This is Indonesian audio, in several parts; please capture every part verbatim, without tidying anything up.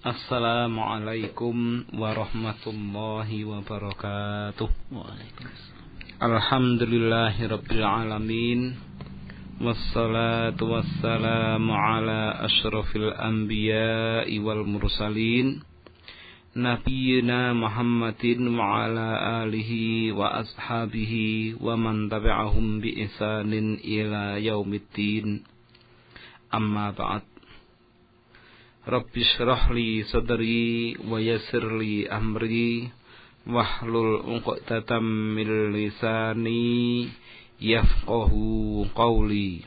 Assalamualaikum warahmatullahi wabarakatuh. Alhamdulillahirabbil alamin. Wassalatu wassalamu ala asyrafil anbiya'i wal mursalin Nabiyyina Muhammadin wa ala alihi wa ashabihi wa man tabi'ahum bi ihsanin ila yaumiddin. Amma ba'd. Rabbi shrah li sadri wa yassir li amri wahlul 'uqdatam min lisani yafqahu qawli.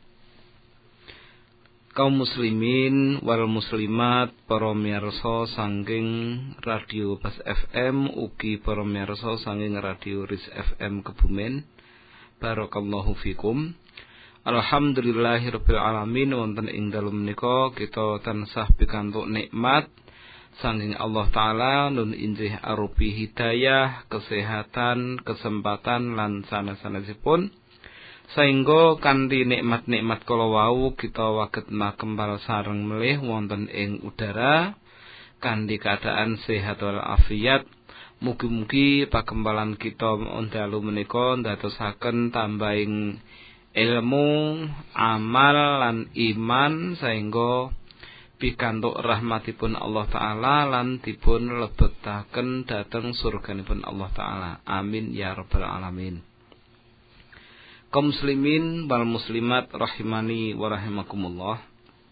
Kaum muslimin wal muslimat, para miyarsa saking Radio Bas F M ugi para miyarsa saking Radio Ris F M Kebumen, barakallahu fikum. Alhamdulillahirabbil alamin. Wonten ing dalem menika kita tansah pikantuk nikmat saking Allah taala, nun injih arupi hidayah, kesehatan, kesempatan lan sanes-sanesipun, sehingga kanthi nikmat-nikmat kala wau kita waget makembal sareng melih wonten ing udara kanthi keadaan sehat wal afiat. Mugi-mugi pakembalan kita dalu menika ndadosaken tambahing ilmu, amal lan iman, sehingga pikantuk rahmatipun Allah taala lan dipun lebetaken dhateng surganipun Allah taala. Amin ya rabbal alamin. Kaum muslimin wal muslimat rahimani wa rahimakumullah.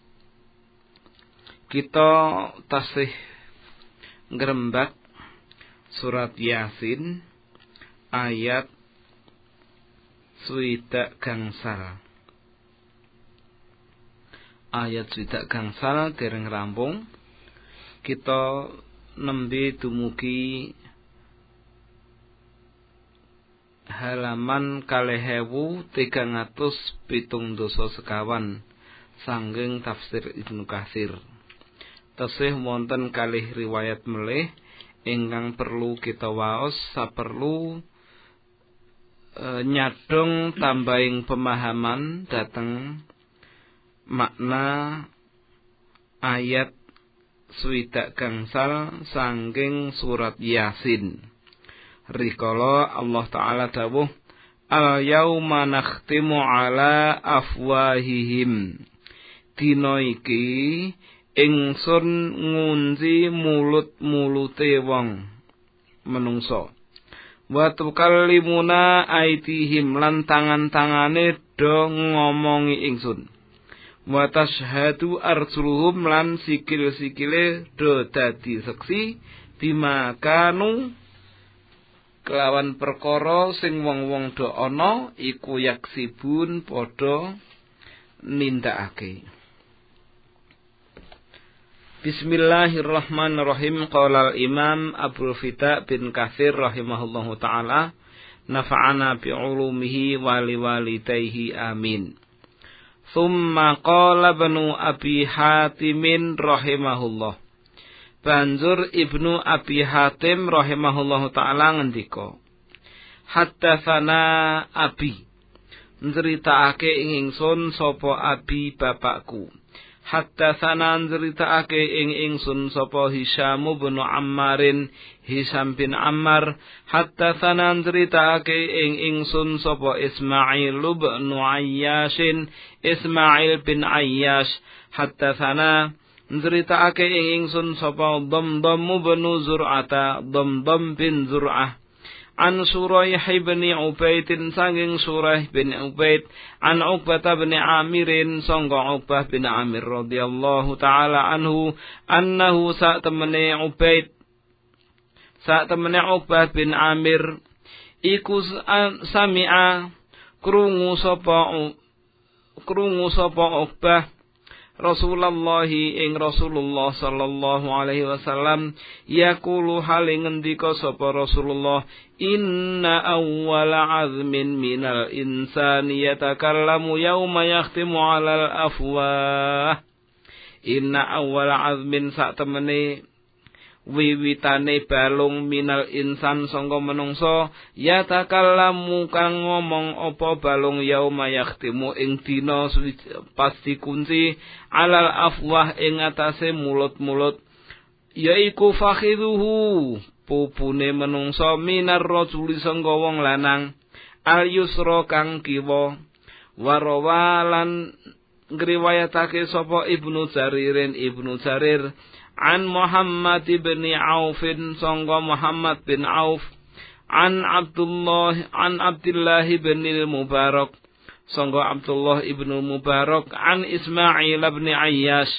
Kita tasih ngrembak surat Yasin ayat swidak gangsal. Ayat swidak gangsal dereng rampung. Kita nembe dumugi halaman kalih ewu tigang atus pitung dasa sekawan sanggeng tafsir Ibnu Katsir. Tasih wonten kalih riwayat melih ingkang perlu kita waos saperlu E, nyadong tambahing pemahaman dhateng makna ayat swidak gangsal saking surat Yasin. Rikala Allah taala dawuh, al yauma nakhtimu ala afwahihim. Dina iki ingsun ngunci mulut-mulute wong menungso. Wa tukallimuna aitihim, lan tangan-tangane do ngomongi ingsun. Wa tashhadu arjuluhum, lan sikil-sikile do dadi seksi bima kanu kelawan perkara sing wong-wong do ana iku yaksibun padha nindakake. Bismillahirrahmanirrahim. Qala al-Imam Abdul Fida bin Katsir rahimahullahu taala, nafa'ana bi ulumihi wa liwalidayhi amin. Tsumma qala Ibnu Abi Hatim rahimahullah. Banjur Ibnu Abi Hatim rahimahullahu taala ngendika, haddatsana Abi, njritakake ing ingsun sapa Abi bapakku. Hatta sanan ceritaake ing ingsun sapa Hisham bin Ammarin, Hisham bin Ammar. Hatta sanan ceritaake ing ingsun sapa Ismail bin Ayyashin, Ismail bin Ayyash. Hatta sana ceritaake ing ingsun sapa Damdam bin Zur'ata, Damdam bin Zur'ah. An Suraih bin Ubaidin, sanging Suraih bin Ubaid. An Uqbah bin Amirin, sangga Uqbah bin Amir radhiyallahu ta'ala anhu, annahu sa temene Ubaid, sa temene Uqbah bin Amir iku sami'a krungu sapa krungu sapa Uqbah Rasulullah ing Rasulullah sallallahu alaihi wasallam yaqulu hale ngendika sapa Rasulullah, inna awwala azmin minal insani yatakallamu yauma yakhtimu alal afwah. Inna awwala azmin sak temene wiwitane balung minal insan sangka menungso yatakallamu kang ngomong apa balung yauma yakhtimu ing dina pas dikunci alal afwah ing atase mulut-mulut yaiku fakhiduhu pupune menungso minar rajuli sangga wong lanang al yusra kang kiwa warawalan ngriwayatake sapa Ibnu Jaririn Ibnu Jarir an Muhammad bin Auf sangga Muhammad bin Auf an Abdullah an Abdullah bin Mubarak sangga Abdullah ibnu Mubarak an Ismail bin Ayyash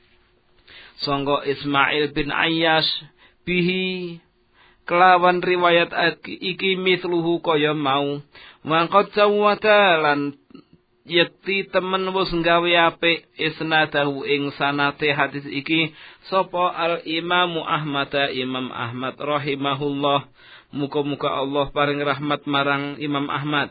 sangga Ismail bin Ayyash bihi kelawan riwayat iki mithluhu kaya mau mangkot sawata lan yakti temen wis gawe apik isnadahu ing sanate hadis iki sapa al Imam Ahmad Imam Ahmad rahimahullah muga-muga Allah paring rahmat marang Imam Ahmad.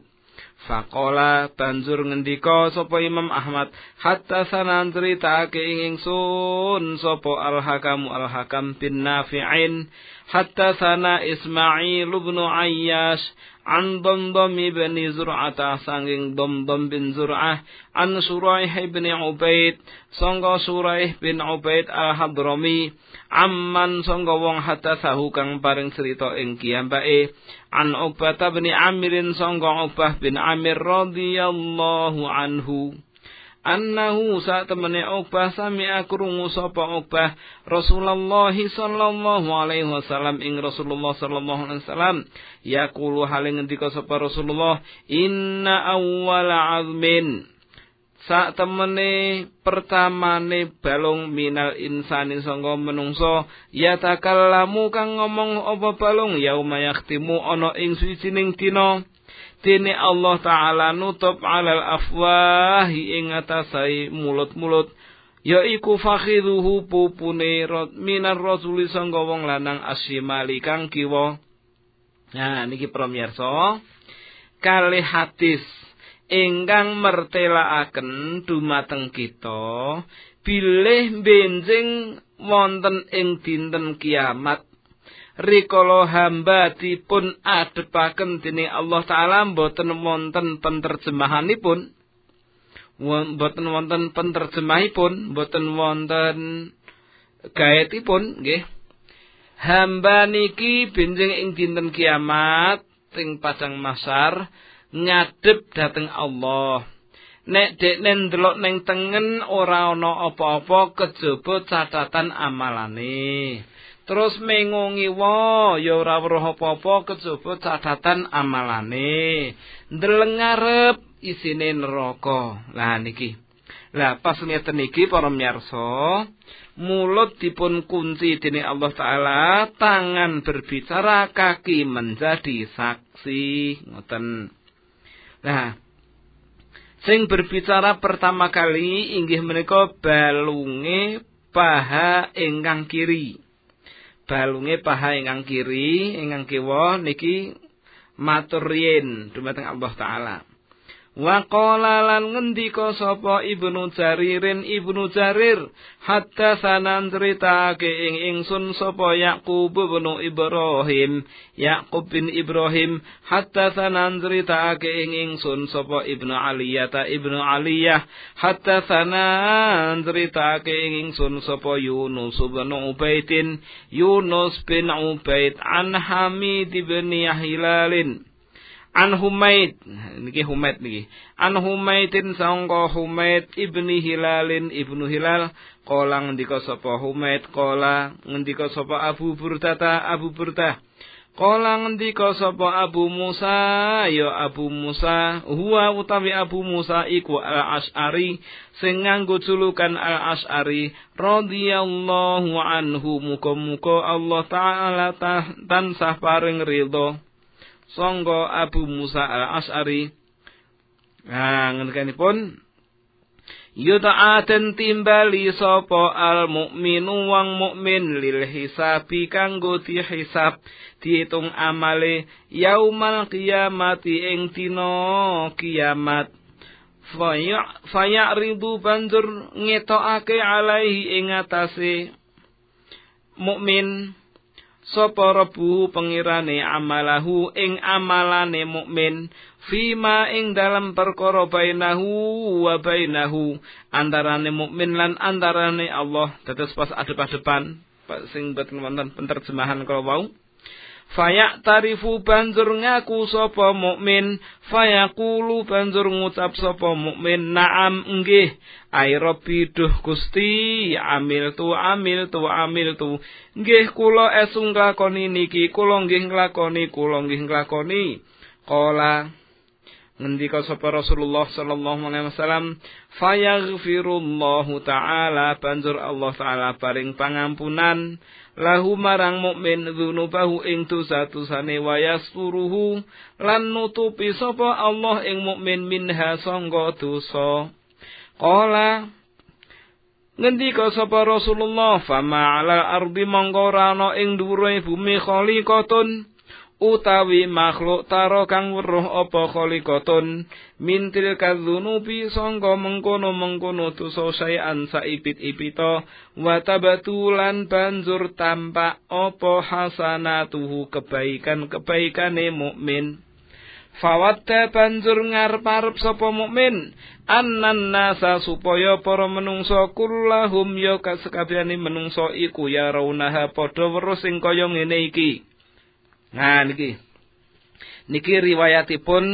Faqala banjur ngendika sapa Imam Ahmad hatta sanan critake ing ingsun sapa al-Hakam al-Hakam bin Nafi'in hatta sana Ismail bin Ayyash an Damdam bin Zur'ah sanging Damdam bin Zur'ah an Suraih bin Ubaid sangga Suraih bin Ubaid al-Hadrami amman sangga wong hatta sahu kang paring cerita ing kiyambake an Uqbah bin Amirin sangga Uqbah bin Amir radhiyallahu anhu annahu sa temene Uqbah sami'a krungu sapa Uqbah Rasulullah sallallahu alaihi wasallam ing Rasulullah sallallahu alaihi wasallam yaqulu hale ngendika sapa Rasulullah inna awwala azmin sa temene pertamane balung minal insani sangga menungso ya takallamu kang ngomong apa balung yauma yakhtimu ana ing suwijining dina dene Allah taala nutup alal afwahi ing atasai mulut-mulut yaiku fakhiduhu pupune minar rasuli sangga wong lanang asyimali kang kiwa. Nah niki pamirsa kalih hadis ingkang mertelaaken dumateng kita bilih benjing wonten ing dinten kiamat rikala hamba dipun adepaken dening Allah taala mboten wonten penterjemahanipun mboten wonten penterjemahipun mboten wonten gaetipun nggih hamba niki benjing ing dinten kiamat ing padang mahsyar ngadep dhateng Allah. Nek dekne ndelok ning tengen ora ana apa-apa kejaba catatan amalane. Terus mengongi wa ya ora weruh apa-apa kejaba catatan amalane. Ndeleng ngarep isine neraka. Lah niki. Lah pas ngeten niki para miyarsa, mulut dipun kunci dening Allah taala, tangan berbicara, kaki menjadi saksi. Ngoten. Nah, sing berbicara pertama kali inggih menika balunge paha ingkang kiri. Balunge paha ingkang kiri, ingkang kiwa niki matur riyin dumateng Allah taala. Wa qala lan ngendika sapa Ibnu Jaririn Ibnu Jarir hatta sanan critake ing ingsun sapa Yaqub bin Ibrahim Yaqub bin Ibrahim hatta sanan critake ing ingsun sapa Ibnu Aliyah ta Ibnu Aliyah hatta sanan critake ing ingsun sapa Yunus bin Ubaidin Yunus bin Ubaid an Hamid bin Hilalin An Humaid niki Humaid niki An Humaidin sangka Humaid ibni Hilalin ibnu Hilal kala ngendika sapa Humaid kala ngendika sapa Abu Burdah Abu Burdah kala ngendika sapa Abu Musa ya Abu Musa huwa utawi Abu Musa iku Al-Asy'ari sing nganggo julukan Al-Asy'ari radhiyallahu anhu muga-muga Allah taala tansah paring ridho sangga Abu Musa Al-Asy'ari. Nah, ngendikanipun yuta'aten timbali sapa al-mukminu wong mukmin lil hisabi kanggo dihisab diitung amale yaumal qiyamati ing dina kiamat faya ridu banjur ngetokake alaihi ing atase mukmin sapa rebu pengirane amalahu ing amalane mukmin fima ing dalam perkara bainahu wa bainahu antarane mukmin lan antarane Allah dados pas adep-adepan sing boten wonten penterjemahan kala wau. Fayak tarifu banjur ngaku sapa mukmin, fayaqulu banjur ngucap sapa mukmin, na'am nggih, ai rabbi duh Gusti, amil tu amil tu amil tu. Nggih kula esung nglakoni niki, kula nggih nglakoni, kula nggih nglakoni. Qala ngendika sapa Rasulullah sallallahu alaihi wasallam, fayaghfirullahu taala banjur Allah taala paring pangampunan lahu marang mukmin dzunubahu ing dosa-dosane wa yasturuhu lan nutupi sapa Allah ing mukmin minha sangga dosa. Qala ngendika sapa Rasulullah, fama 'alal ardi mongko ana ing dhuwure bumi khaliqatun utawi makhluk taro kang weruh apa khaliqatun mintil kadzunubi sangga mengkono-mengkono dosa sayan saipit-ipita wa tabatulan banjur tampak apa hasanatuhu kebaikan-kebaikane mukmin. Fawadda banjur ngarep-arep sapa mukmin annan nasa supaya para menungsa kullahum ya sakabehane menungsa iku ya raunaha padha weruh sing kaya ngene iki. Nah niki niki riwayatipun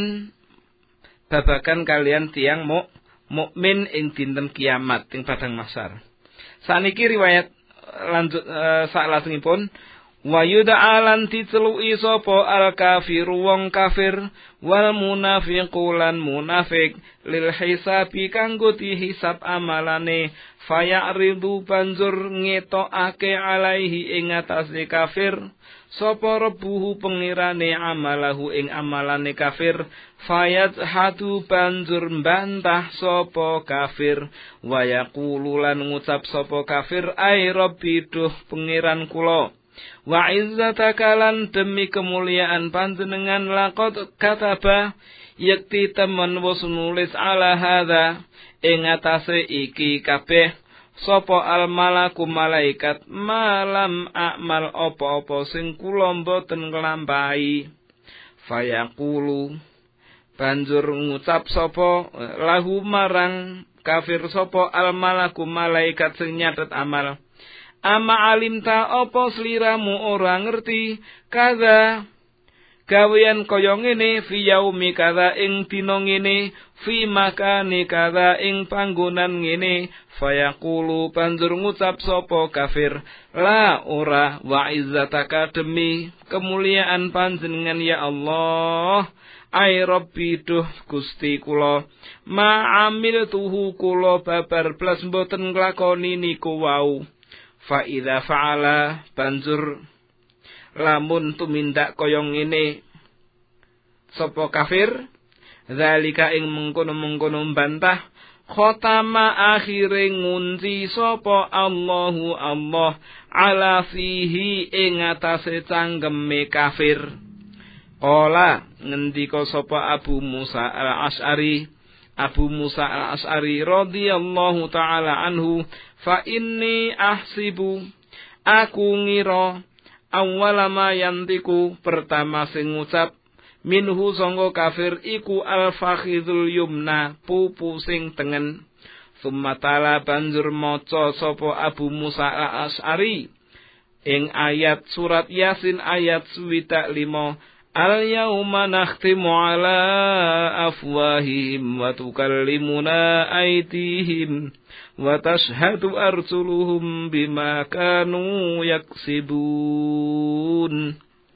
babagan kalian tiang muk mukmin ing dinten kiamat ing padang mahsyar. Saniki riwayat lanjut e, saklajengipun wa yud'alan diceluki sapa al kafiru wong kafir wal munafiqu lan munafik lil hisabi kanggo dihisab amalane fayaridu banjur ngetokake alaihi ing atase kafir sapa rebuhu pengirane amalahu ing amalane kafir fayat hadu banjur mbantah sapa kafir wa yaqulu lan ngucap sapa kafir ai rabbi duh pengiran kula wa izzataka lan demi kemuliaan panjenengan laqad kataba yakti temen wis nulis ala hadza ing atase iki kabeh sapa al malaku malaikat malam amal apa-apa sing kula mboten nglampahi. Fayaqulu banjur ngucap sapa lahu marang kafir sapa al malaku malaikat sing nyatet amal, ama alimta apa sliramu ora ngerti kada gawean kaya ngene fi yaumi kada ing dina ngene fi makani kada ing panggonan ngene. Fayaqulu banjur ngucap sapa kafir la ora wa izzataka demi kemuliaan panjenengan ya Allah ai rabbi duh Gusti kula ma amil tuhu kula babar blas mboten nglakoni niku wau. Fa idza fa'ala banjur lamun tumindak kaya ngene sapa kafir zalika ing mengkono-mengkono mbantah khotama akhire ngunci sapa Allahu Allah ala fihi ing atase cangkeme kafir. Ola ngendika sapa Abu Musa al-Asy'ari Abu Musa al-Asy'ari radhiyallahu taala anhu fa inni ahsibu aku ngira awwala ma yantiku pertama sing ngucap minhu sangga kafir iku al-fakhidul yumna pupu sing tengen. Summa tala banjur maca sapa Abu Musa al-Asy'ari ing ayat surat Yasin ayat swidak lima al yauma nakhtimu ala afwahihim wa tukallimuna aydihim wa tashhadu arjuluhum bima kanu yaksibun.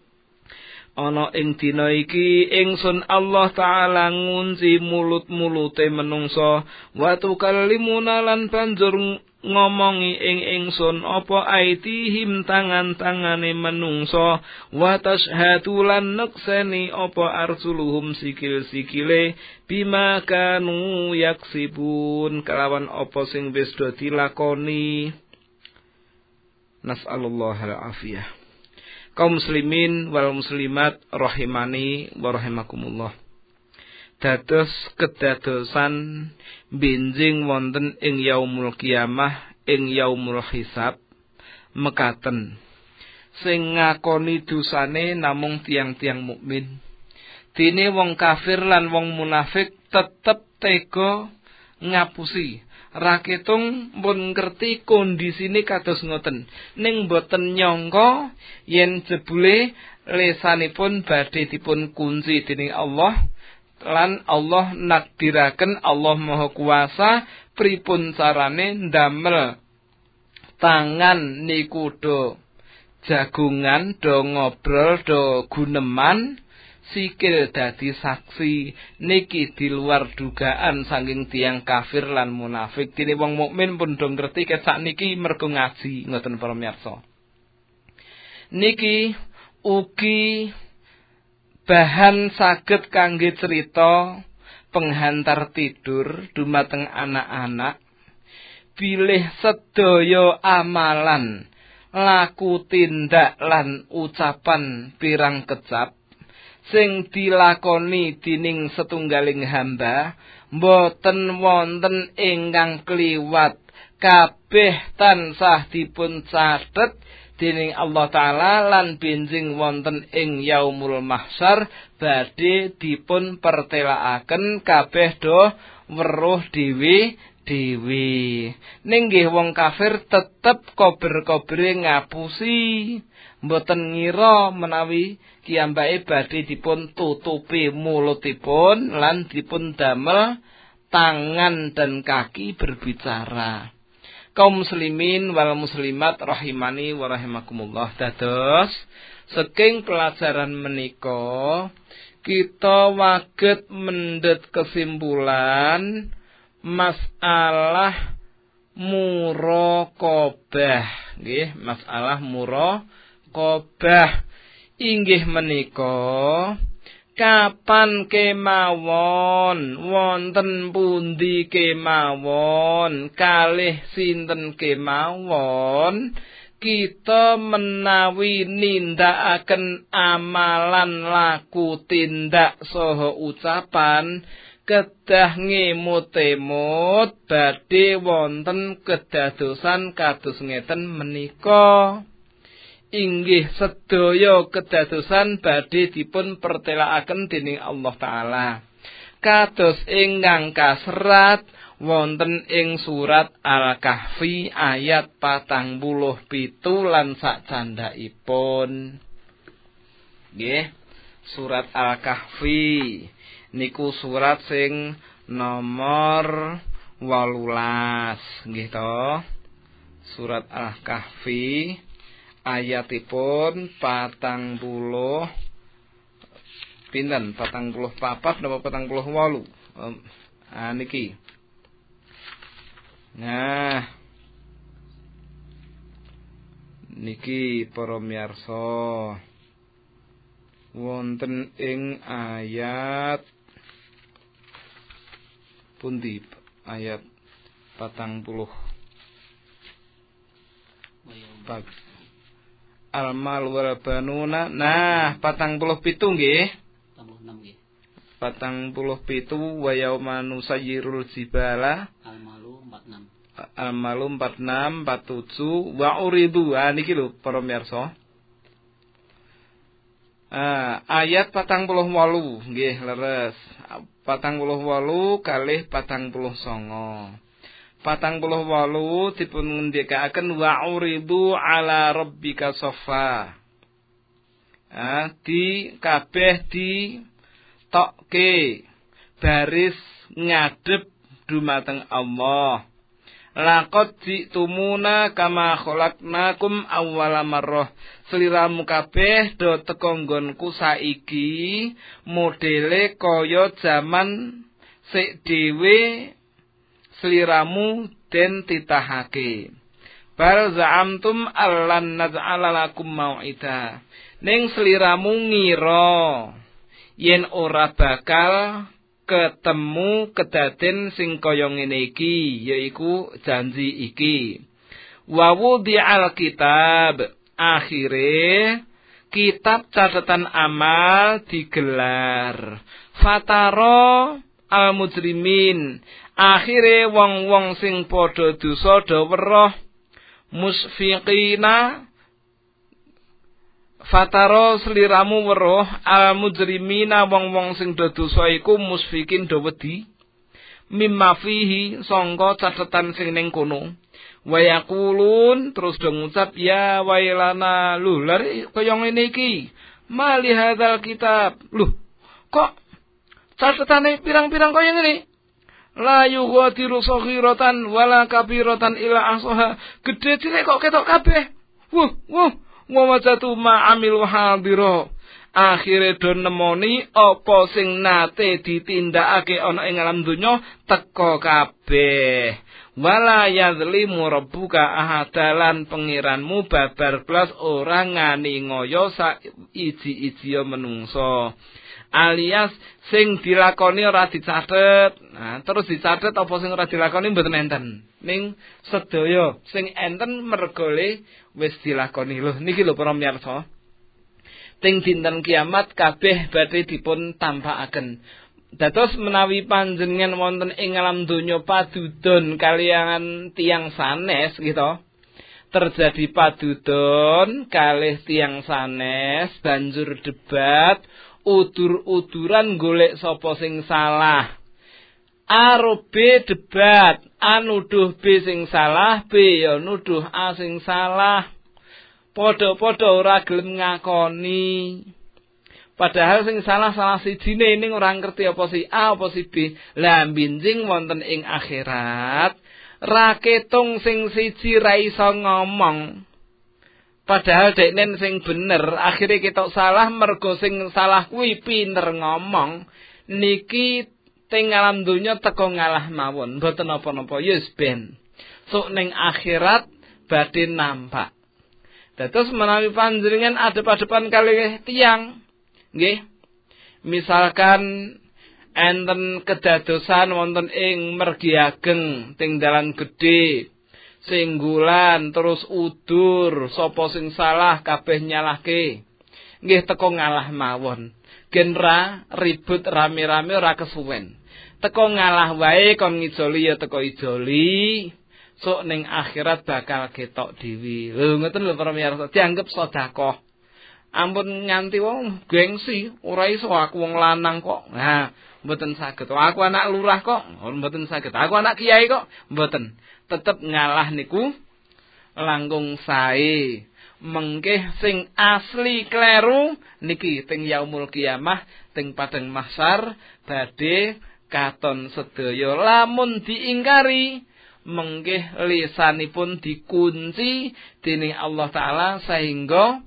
Ana ing dina iki ingsun Allah taala ngunci mulut-mulute menungsa wa tukallimuna lan banjur ngomongi ing ingsun apa aitihim tangan-tangane menungsa wa tashhadu lan nekseni apa arsuluhum sikil-sikile bima kanu yaksibun kelawan apa sing wis do dilakoni. Nas'alullah al-afiyah. Kaum muslimin wal muslimat rahimani wa rahimakumullah. Dados kedadosan benjing wonten ing yaumul kiamah ing yaumul hisab mekaten. Sing ngakoni dosane namung tiang-tiang mukmin. Dene wong kafir lan wong munafik tetep tega ngapusi Raketung pun ngerti kondisine kados ngoten, ning boten nyangka yen jebule lesanipun badhe dipun kunci dening Allah lan Allah nakdiraken Allah Maha Kuwasa pripun carane ndamel tangan niku do jagungan do ngobrol do guneman sikil dadi saksi niki di luar dugaan saking tiyang kafir lan munafik. Dene wong mukmin pun do ngerti ket sakniki mergo ngaji ngoten para miyarsa. Niki ugi bahan saged kangge cerita penghantar tidur dumateng anak-anak bilih sedaya amalan laku tindak lan ucapan pirang kecap sing dilakoni dening setunggaling hamba boten wonten ingkang kliwat, kabeh tansah dipun cathet dening Allah Ta'ala lan benjing wonten ing yaumul mahsyar badhe dipun pertelakaken kabeh do weruh dhewe dewi. Ning nggih wong kafir tetep kober-kobere ngapusi, mboten ngira menawi kiyambake badhe dipun tutupi mulutipun lan dipun damel tangan dan kaki berbicara. Kaum muslimin wal muslimat rahimani wa rahimakumullah. Dados saking pelajaran menika kita waget mendhet kesimpulan masalah muraqabah, nggih, masalah muraqabah inggih menika kapan kemawon wonten pundi kemawon kalih sinten kemawon kita menawi nindakaken amalan laku tindak saha ucapan kedah ngemut-emut badhe wonten kedadosan kados ngeten menika. Inggih sedaya kedadosan badhe dipun pertelakaken dening Allah Ta'ala. Kados ingkang kaserat wonten ing surat Al-Kahfi ayat patang puluh pitu lan sak candhaipun. Nggih, surat Al-Kahfi niku surat sing nomor wolulas, nggih to. Surat Al-Kahfi ayatipun patang puluh pinten? Patang puluh papat napa patang puluh wolu? Um, ah, niki. Nah, niki para miyarsa wonten ing ayat pundi? Ayat patang puluh Pak Al-mal wal banuna. Nah, patang puluh pitu nggih. Patang puluh pitu wa yauma nusayyirul jibala. Al-malu empat puluh enam. Al-malu empat puluh enam, empat puluh tujuh wa uridu. Ah niki lho para miyarsa. Ah, ayat patang puluh wolu nggih leres. Patang puluh wolu kalih patang puluh songo. Patang puluh wolu dipun ngendikaken wa uridu ala rabbika saffa. Ah, di kabeh di tokke baris ngadep dumateng Allah. Laqad jitumuna kama khalaqnakum awwala marrah. Sliramu kabeh do teka nggonku saiki modele kaya jaman sik dhewe sliramu den titahake. Bal za'amtum allan naj'ala lakum mau'ida. Ning sliramu ngira yen ora bakal ketemu kedaden sing kaya ngene iki, yaiku janji iki. Wa wudi'al kitab, akhire kitab catatan amal digelar. Fataro al mujrimin, akhire wong-wong sing padha dosa do weruh musfiqina. Fataro sliramu weruh al mujrimina wong-wong sing do dosa iku musfikin do wedi mimma fihi sangka catetan sing ning kono. Wa yaqulun terus do ngucap ya wailana lho lare kaya ngene iki. Mali hadzal kitab. Lho, kok catetane pirang-pirang kaya ngene? La yughadiru saghiratan wala kabiratan illa ahsaha. Gedhe cilik kok ketok kabeh. Wuh, wuh, wajatu ma amilu hadira. Akhire do nemoni apa sing nate ditindakake ana ing alam donya teka kabeh. Wala yazlimu rabbuka ahadalan pengiranmu babar blas ora ngani ngoyo sak iji-ijiya menungso. Alias sing dilakoni ora dicatet. Nah, terus dicatet apa sing ora dilakoni mboten enten. Ning sedaya sing enten mergole wis dilakoni. Lho niki lho para miyarsa. Ting dinten kiamat kabeh badhe dipun tampakaken. Dados menawi panjenengan wonten ing alam donya padudon kaliyan tiyang sanes gitu. Terjadi padudon kalih tiyang sanes banjur debat udur-uduran golek sapa sing salah. A B debat, A nuduh B sing salah, B ya nuduh A sing salah. Padha-padha ora gelem ngakoni. Padahal sing salah-salah sijine ning ora ngerti apa si A apa si B. Lah binjing wonten ing akhirat, ra ketung sing siji ra iso ngomong. Padahal deknen sing bener, akhire ketok salah mergo sing salah kuwi pinter ngomong. Niki teng alam donya teko ngalah mawon, mboten napa-napa yes ben. Sok ning akhirat badhe nampak. Dados menawi panjenengan adep-adepan kalih tiyang nggih. Misalkan enten kedadosan wonten ing mergi ageng teng dalan gedhe. Singgulan terus udur sapa sing salah kabeh nyalahke. Nggih teko ngalah mawon. Genra ribut rame-rame ora kesuwen. Teko ngalah wae kon ngijoli ya teko ijoli. Sok ning akhirat bakal ketok dhewe. Lho ngoten lho para miyarsa, dianggep sedekah. Ampun nganti wong gengsi, ora iso aku wong lanang kok. Nah, mboten saged. Aku anak lurah kok, mboten saged. Aku anak kiai kok, mboten. Tetep ngalah niku langkung sae. Mengkeh sing asli kleru niki teng yaumul kiamah teng padang mahsyar badhe katon sedaya lamun diingkari. Mengkeh lisanipun dikunci dening Allah Ta'ala sehingga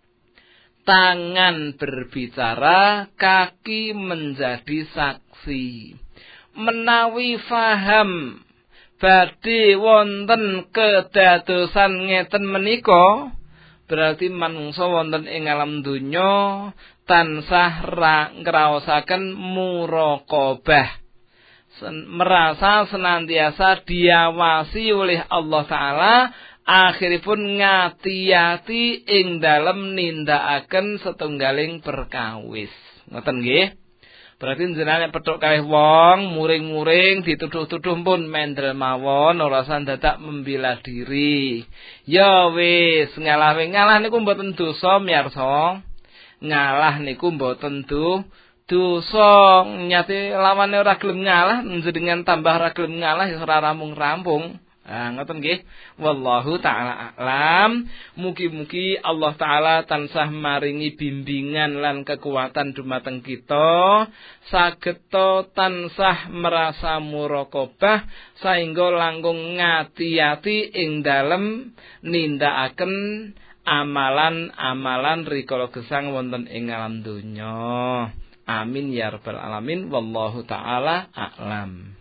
tangan berbicara, kaki menjadi saksi. Menawi faham badhe wonten kedadosan ngeten menika, berarti manungsa wonten ing alam donya tansah ngraosaken muraqabah. Merasa senantiasa diawasi oleh Allah Ta'ala, akhiripun ngati-ati ing dalem nindakaken setunggaling perkawis. Ngoten nggih. Berarti jenengan petuk kalih wong muring-muring dituduh-tuduh pun mendel mawon ora usah dadak membela diri. Ya wis ngalah ngalah niku mboten dosa miyarsa. Ngalah niku mboten dosa. Dosa nyate lawane ora gelem ngalah njenengan tambah ora gelem ngalah ya ora rampung-rampung. Ah ngoten nggih. Wallahu taala a'lam. Mugi-mugi Allah taala tansah maringi bimbingan lan kekuatan dumateng kita, sageta tansah merasa muraqabah saengga langkung ngati-ati ing dalem nindakaken amalan-amalan rikala gesang wonten ing alam donya. Amin ya rabbal alamin. Wallahu taala a'lam.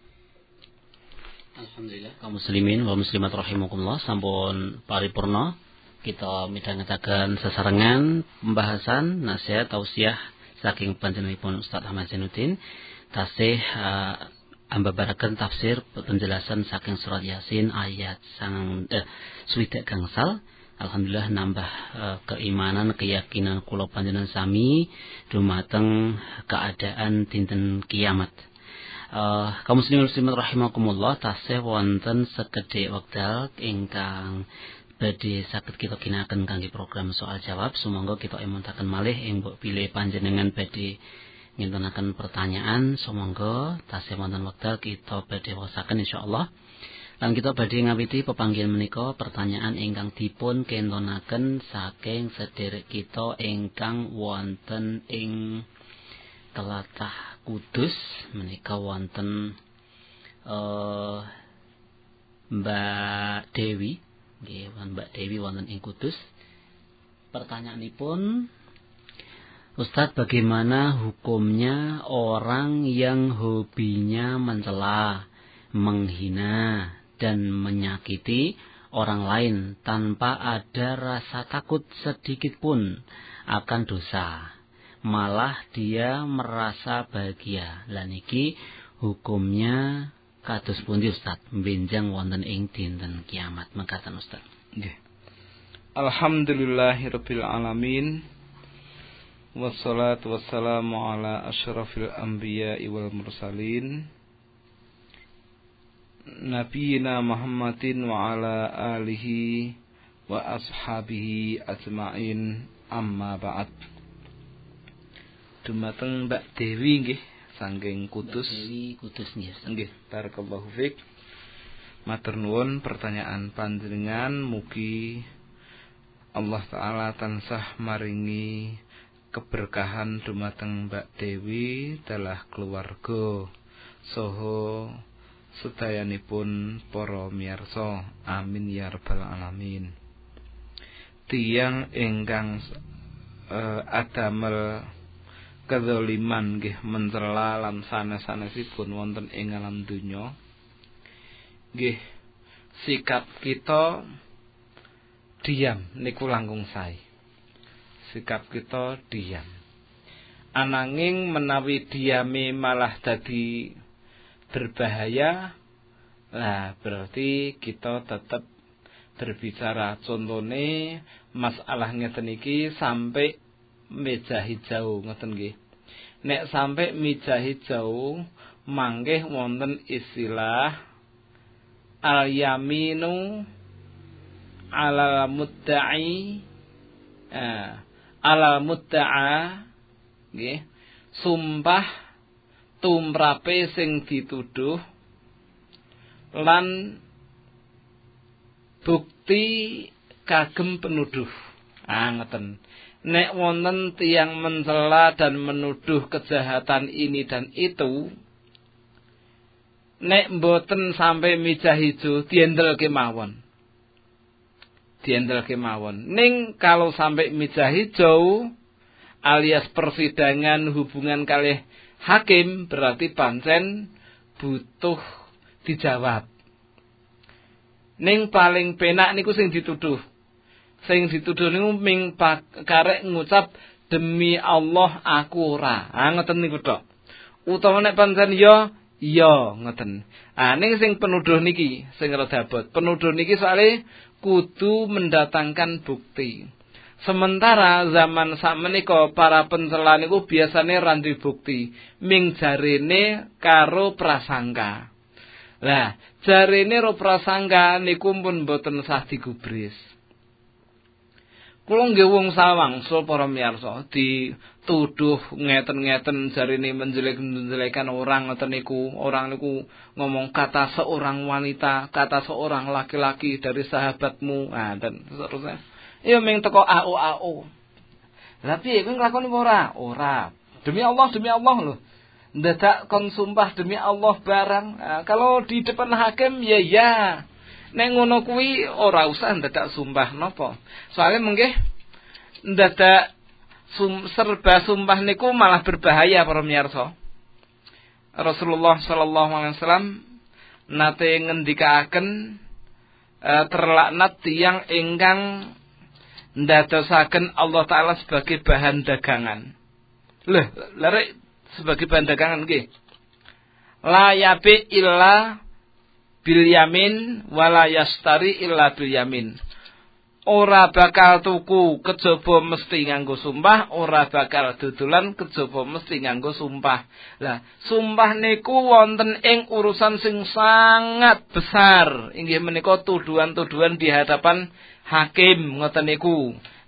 Alhamdulillah kaum muslimin wa muslimat rahimakumullah, sampun paripurna kita midhangetaken sesarengan pembahasan nasihat tausiah saking panjenenganipun Ustaz Ahmad Zainuddin tasih uh, ambabaraken tafsir penjelasan saking surat Yasin ayat sang eh, swidak gangsal. Alhamdulillah nambah uh, keimanan keyakinan kula panjenengan sami dumateng keadaan dinten kiamat. Uh, kaum muslimin muslimat rahimakumullah, tasih wonten sekedhik wekdal ingkang badhe saged kita ginakaken kangge program soal jawab. Sumangga kita emontaken malih ing mbok pilih panjenengan badhe ngintunaken pertanyaan, sumangga tasih wonten wekdal kita badhe waosaken insyaallah. Lan kita badhe ngawiti pepanggihan menika pertanyaan ingkang dipun kentonaken saking sedherek kita ingkang wonten ing Tlatah Kudus menika wonten uh, Mbak Dewi, nggih Mbak Dewi wonten ing Kudus. Pertanyaanipun, Ustadz, bagaimana hukumnya orang yang hobinya mencela, menghina dan menyakiti orang lain tanpa ada rasa takut sedikit pun akan dosa? Malah dia merasa bahagia. Lan iki hukumnya kados pundi Ustaz benjang wonten ing dinten kiamat mekaten Ustaz? Nggih. Alhamdulillahirabbil alamin. Wassalatu wassalamu ala asyrafil anbiya'i wal mursalin. Nabiyina Muhammadin wa ala alihi wa ashabihi ajma'in, amma ba'd. Dumateng Mbak Dewi nggih saking Kudus. Mbak Dewi Kudus nggih. Nggih, barakallahu fiik. Matur nuwun pertanyaan panjenengan, mugi Allah taala tansah maringi keberkahan dumateng Mbak Dewi dalah keluarga saha sedayanipun para miyarsa. Amin ya rabbal alamin. Tiyang ingkang uh, adamel kedzaliman nggih mencela lan sanes-sanesipun wonten ing alam donya, nggih sikap kita diam niku langkung sae. Sikap kita diam. Ananging menawi diame malah dadi berbahaya, lah berarti kita tetap berbicara. Contone masalah ngeten iki sampai meja hijau ngoten nggih. Nek sampai meja hijau manggih wonten istilah al-yaminu ala mudda'i eh, ala mudda'a nggih, sumpah tumrape sing dituduh lan bukti kagem penuduh. Ah ngoten. Nek wonten tiyang mencela dan menuduh kejahatan ini dan itu, nek mboten sampai meja hijau diendelke mawon. Diendelke mawon. Ning kalau sampai meja hijau alias persidangan hubungan kalih hakim berarti pancen butuh dijawab. Ning paling penak niku sing dituduh. Sing dituduh niku ming karek ngucap demi Allah aku ora. Ah ngoten niku tok. Utawa nek pancen ya, ya ngoten. Ah ning sing penuduh niki sing rada abot. Penuduh niki soalé kudu mendatangkan bukti. Sementara zaman sakmenika para pencela niku biasane ra duwe bukti, ming jarene karo prasangka. Lah, jarene ro prasangka niku pun mboten sah digubris. Kula nggih wong sawangsul para miyarsa dituduh ngeten-ngeten jarine menjelek-menjelekan orang ngoten niku. Orang niku ngomong kata seorang wanita, kata seorang laki-laki dari sahabatmu, ah dan seterusnya. Ya ming teko A O A O. Lah piye kowe nglakoni ora? Ora. Demi Allah, demi Allah lho. Ndadak kon sumpah demi Allah barang. Nah, kalau di depan hakim ya ya. Nek ngono kuwi ora usah ndadak sumpah napa. Soale mengke ndadak sum, serba sumpah niku malah berbahaya para miyarsa. Rasulullah sallallahu alaihi wasallam nate ngendikaaken e, terlaknat tiyang ingkang ndadosaken Allah taala sebagai bahan dagangan. Lho, lare sebagai bahan dagangan nggih. La yabi illa bil yamin wala yastari illa bil yamin. Ora bakal tuku kejaba mesti nganggo sumpah, ora bakal dodolan kejaba mesti nganggo sumpah. Lah, sumpah niku wonten ing urusan sing sangat besar. Inggih menika tuduhan-tuduhan di hadapan hakim ngoten niku.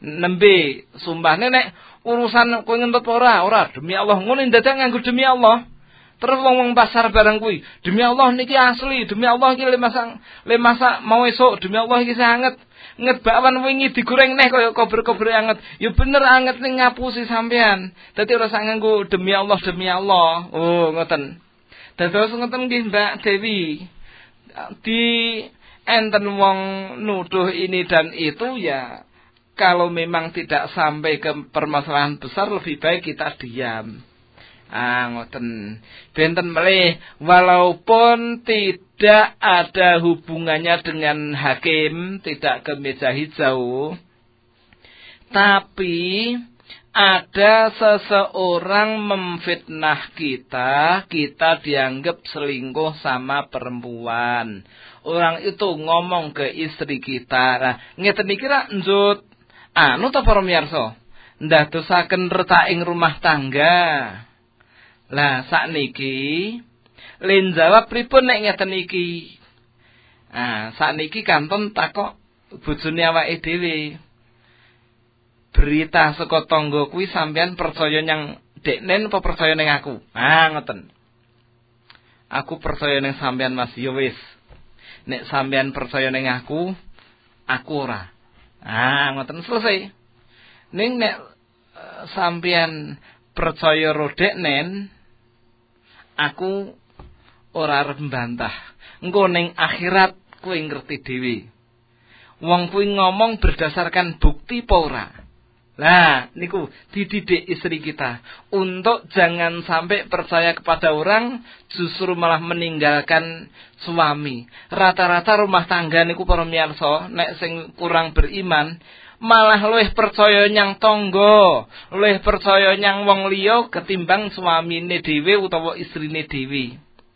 nembe sumpahne nek urusan kowe ngentut ora, ora demi Allah ngono dadak nganggo demi Allah. Terus wong-wong pasar barang kuwi, demi Allah niki asli, demi Allah iki le masak le masak mau esuk, demi Allah iki sanget. Nget bakwan wingi digoreng neh kaya kober-kober anget. Ya bener anget ning ngapusi sampean. Dadi ora sak nganggo demi Allah demi Allah. Oh, ngoten. Dados ngoten nggih Mbak Dewi. Di enten wong nuduh ini dan itu ya kalau memang tidak sampai ke permasalahan besar lebih baik kita diam. Ah, ngoten. Benten melih walaupun tidak ada hubungannya dengan hakim, tidak ke meja hijau, tapi ada seseorang memfitnah kita, kita dianggap selingkuh sama perempuan. Orang itu ngomong ke istri kita, nah, ngeten iki ra njut anu ta para miyarsa, ndadosaken retaking rumah tangga. Lah sakniki len jawab pripun nek ngeten iki? Ah, sakniki kanton takok bojone awake dhewe. Berita saka tangga kuwi sampean percaya nyang deknen apa percaya ning aku? Ah, ngoten. Aku percaya ning sampean Mas, ya wis. Nek sampean percaya ning aku, aku ora. Ah, ngoten selesai. Ning nek uh, sampean percaya ro deknen, aku ora arep mbantah. Engko ning akhirat kowe ngerti dhewe. Wong kuwi ngomong berdasarkan bukti apa ora? Lah, niku dididik istri kita untuk jangan sampai percaya kepada orang justru malah meninggalkan suami. Rata-rata rumah tangga niku para miyarsa nek sing kurang beriman malah luwih percaya nyang tangga, luwih percaya nyang wong liya ketimbang suamine dhewe utawa istrine dhewe.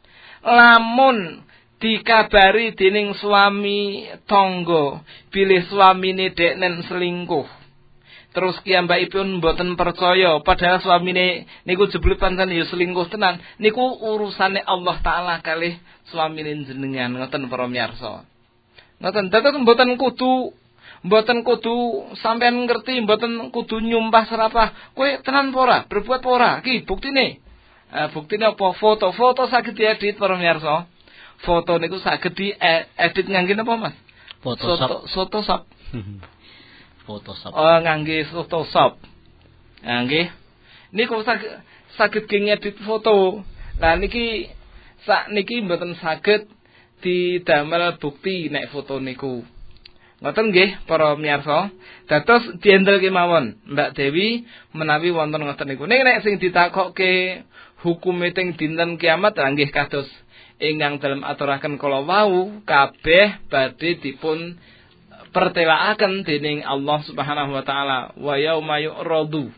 Lamun dikabari dening suami tangga bilih suamine deknen selingkuh, terus kiyambakipun mboten percaya padahal suamine niku jebul pancen ya selingkuh tenan, niku urusane Allah taala kalih suamine jenengan, ngoten para miyarsa. Ngoten dados mboten kudu mboten kudu sampean ngerti, mboten kudu nyumpah serapah kowe tenan apa ora, berbuat apa ora, iki buktine. Eh buktine apa? Foto-foto saged diedit para miyarsa. Foto niku saged diedit ngangge napa Mas? Photoshop. Photoshop. Photoshop. Oh, ngangge Photoshop. Nggih. Niku saged saged ngedit foto. Lah niki sak niki mboten saged didamel bukti nek foto niku. Ngoten nggih para miyarsa. Dados diendelke mawon Mbak Dewi menawi wonten ngoten niku. Ning nek sing ditakokke hukume teng dinten kiamat nggih kados ingkang dalem aturaken kala wau kabeh badhe dipun pertelaaken dening Allah Subhanahu wa taala wa yauma yu'radu.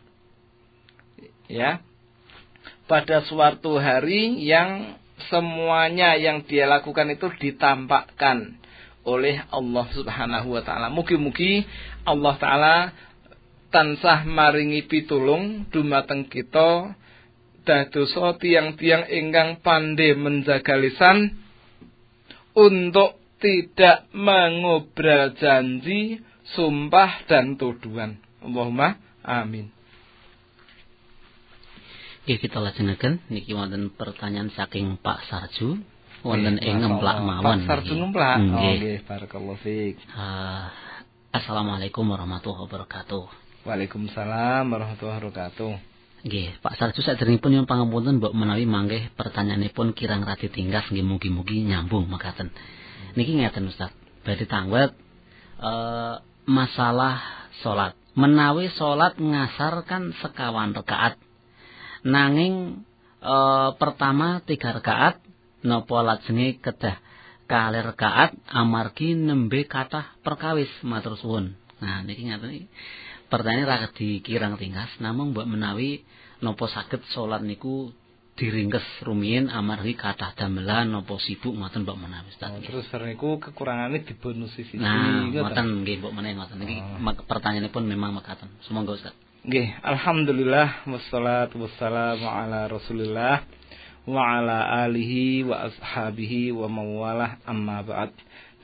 Ya. Pada suatu hari yang semuanya yang dia lakukan itu ditampakkan oleh Allah Subhanahu wa taala. Mugi-mugi Allah taala tansah maringi pitulung dumateng kita dadosa tiang-tiang ingkang pandai menjaga lisan untuk tidak mengobral janji, sumpah dan tuduhan. Allahumma amin. Oke, kita lajengaken niki wonten pertanyaan saking Pak Sarju wonten ing ngemplak mawon. Pak Sarju ngemplak. Nggih, barakallahu fiik. Uh, Assalamualaikum warahmatullahi wabarakatuh. Waalaikumsalam warahmatullahi wabarakatuh. Nggih, Pak Sarju sadèrèngipun nyuwun pangapunten mbok menawi mangke pertanyaanipun kirang radi tingkas nggih mugi-mugi nyambung mekaten. Niki ngeten Ustaz, badhe tanglet uh, masalah salat. Menawi salat ngasar kan sekawan rakaat. Nanging uh, pertama tiga rakaat napa lajenge kedah kalih rakaat amargi nembe kathah perkawis matur suwun. Nah niki ngaten iki. Pertanyaan ra dikirang tingkas namung mbok menawi napa saged salat niku diringkes rumiyin amargi kathah damelan napa sibuk ngoten mbok menawi Ustaz. Oh, terus niku kekurangane dibonusi sisi. Nah, ngoten nggih mbok menawi ngoten iki oh. Pertanyaanipun memang mekaten. Sumangga Ustaz. Nggih, alhamdulillah wassalatu wassalamu ala Rasulillah wa ala alihi wa ashabihi wa mawalah amma ba'd.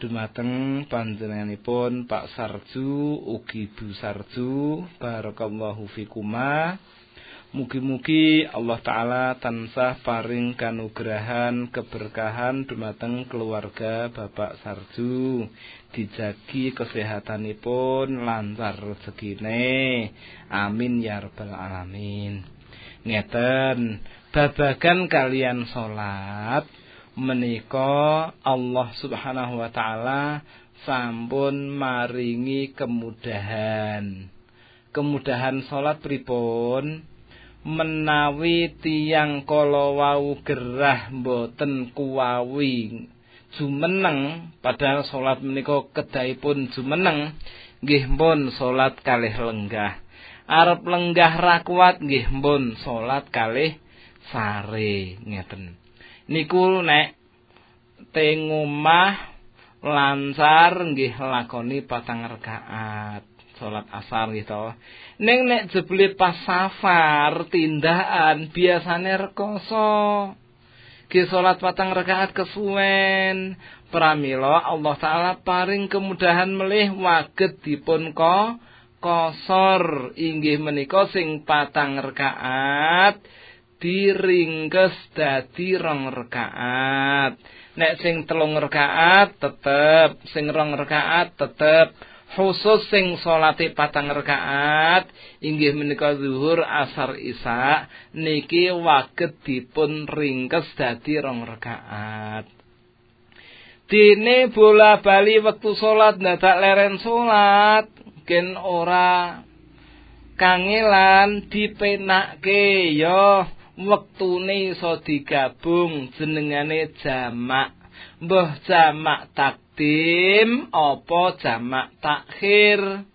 dumateng panjenenganipun Pak Sarju ugi Bu Sarju, barakallahu fikuma. Mugi-mugi Allah Ta'ala tansah paring kanugrahan keberkahan dumateng keluarga Bapak Sarju, dijagi kesehatanipun, lancar rezekine, amin ya rabbal alamin. Ngeten, babagan kalian salat menika Allah Subhanahu wa Ta'ala sampun maringi kemudahan. Kemudahan salat pripun? Menawi tiyang kala wau gerah mboten kuwawi jumeneng, padahal salat menika kedahipun jumeneng, nggih pun salat kalih lenggah. Arep lenggah ra kuat nggih pun salat kalih sare ngeten. Niku nek teng omah lancar nggih lakoni patang rakaat salat asar gitu. Ning nek jebule pas safar tindakan biasane rekoso. Ki salat patang rakaat kesuwen. Pramila Allah Ta'ala paring kemudahan melih waget dipun ko kosor inggih menika sing patang rakaat diringkes dadi rong rakaat. Nek sing telung rakaat tetep, sing rong rakaat tetep. Khusus sing salate patang rakaat inggih menika zuhur, asar, isya niki waget dipun ringkes dadi rong rakaat. Dene bola bali wektu salat dadak leren salat gen ora kangelan dipenakke ya wektune iso digabung jenengane jamak. Mbah jamak takdim apa jamak takhir.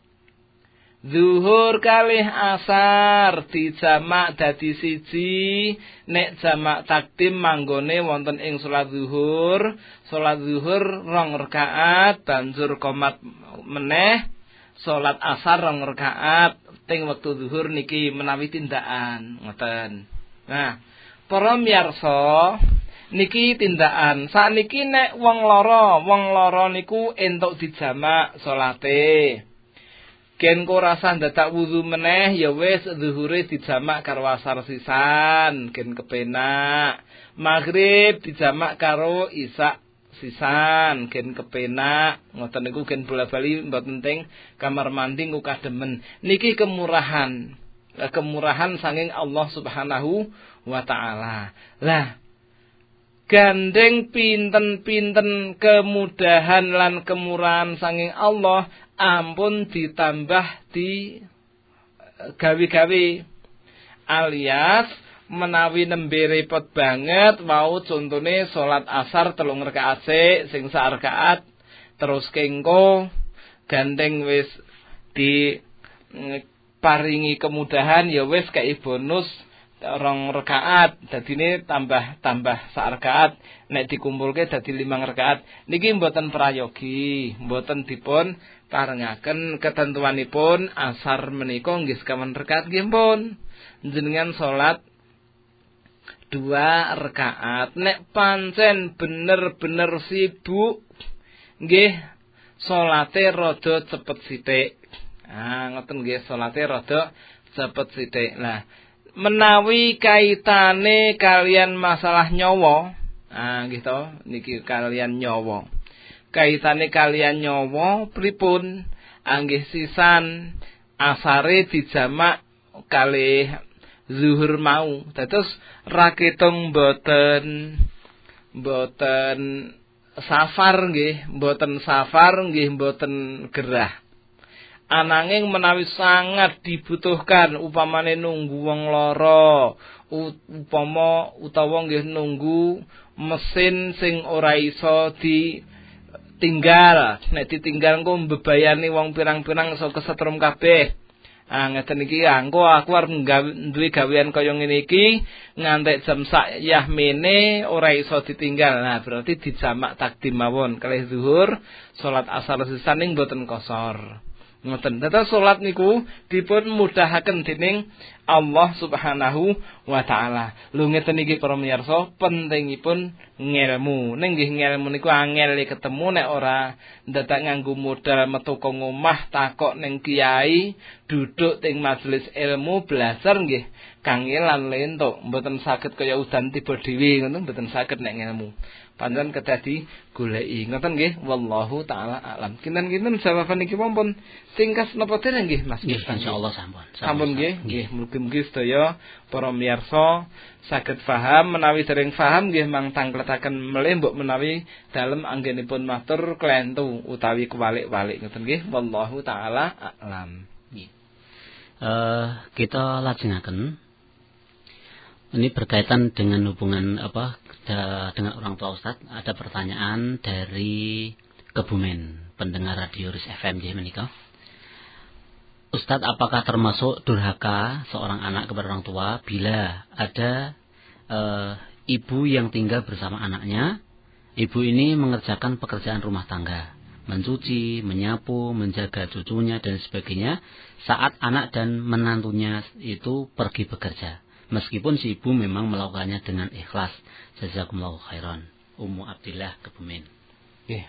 Zuhur kalih asar dijamak dadi siji. Nek jamak takdim manggone wonten ing salat zuhur, salat zuhur rong rakaat banjur qomat meneh, salat asar rong rakaat teng wektu zuhur niki menawi tindakan ngoten. Nah, para miyarsa niki tindakan. Sakniki nek wong lara, wong lara niku entuk dijamak salate. Gen ora rasah dadak wudu meneh ya wis zuhure dijamak karo asar sisan, gen kepenak. Maghrib dijamak karo isya sisan, gen kepenak. Ngoten niku gen bola-bali mboten teng kamar mandi ku kademen. Niki kemurahan. Kemurahan saking Allah Subhanahu wa Ta'ala. Lah gandeng pinten-pinten kemudahan lan kemurahan sanging Allah ampun ditambah di gawe-gawe alias menawi nembe repot banget wau contone salat asar telung rakaat sik sing sak rakaat terus kengko gandeng wis di paringi kemudahan ya wis kei bonus rong rakaat, dadine tambah tambah sak rakaat, nek dikumpulke dadi limang rakaat. Niki mboten prayogi, mboten dipun parengaken ketentuanipun asar menika nggih sekawan rakaat nggih pun. Jenengan salat dua rakaat. Nek pancen bener-bener sibuk nggih salate rada cepet sithik. Ah ngoten nggih salate rada cepet sithik. Lah menawi kaitane kalian masalah nyawa, ah gitu, niki kalian nyawa. Kaitane kalian nyawa pripun? Anggih sisan asare dijamak kalih zuhur mau. Dados ra ketung mboten mboten safar nggih, mboten safar nggih mboten gerah. Ananging menawi sangat dibutuhkan upamane nunggu wong lara, upama utawa nggih nunggu mesin sing ora iso ditinggal. Nek ditinggal engko mbebayani wong pirang-pirang iso kesetrum kabeh. Ah ngeten iki engko aku arep duwe gawean kaya ngene iki ngantek jam sak yahmene ora iso ditinggal. Nah, berarti dijamak takdim mawon kalih zuhur, salat asar sisaning boten kosor. Ngoten. Dados salat niku dipun mudahaken dening Allah Subhanahu wa taala. Lho ngeten iki para miyarsa, pentingipun ngelmu. Ning nggih ngelmu niku angel ketemu nek ora ndadak nganggo modal metu ka omah takok ning kiai, duduk ing majelis ilmu belajar nggih kangelan lentuk, mboten saged kaya udan tiba dhewe ngono, mboten saged nek ngelmu. Panjenengan kedah digoleki. Ngoten nggih, wallahu taala alam. Kinten-kinten jawaban niki pun singkas napa dereng nggih Mas? Nggih, insyaallah sampun. Sampun nggih, nggih mugi-mugi sedaya para miyarsa saged paham, menawi dereng paham nggih mang tangkletaken melih mbok menawi dalem anggenipun matur klentu utawi kewalik-walik ngoten nggih, wallahu taala alam. Nggih. Eh kita lajengaken ini berkaitan dengan hubungan apa dengan orang tua Ustaz. Ada pertanyaan dari Kebumen, pendengar radio Ris F M J menika. Ustaz, apakah termasuk durhaka seorang anak kepada orang tua bila ada e, ibu yang tinggal bersama anaknya? Ibu ini mengerjakan pekerjaan rumah tangga, mencuci, menyapu, menjaga cucunya dan sebagainya, saat anak dan menantunya itu pergi bekerja. Meskipun si ibu memang melakukannya dengan ikhlas. Jazakumullahu khairan. Ummu Abdillah, Kebumen. Yeah.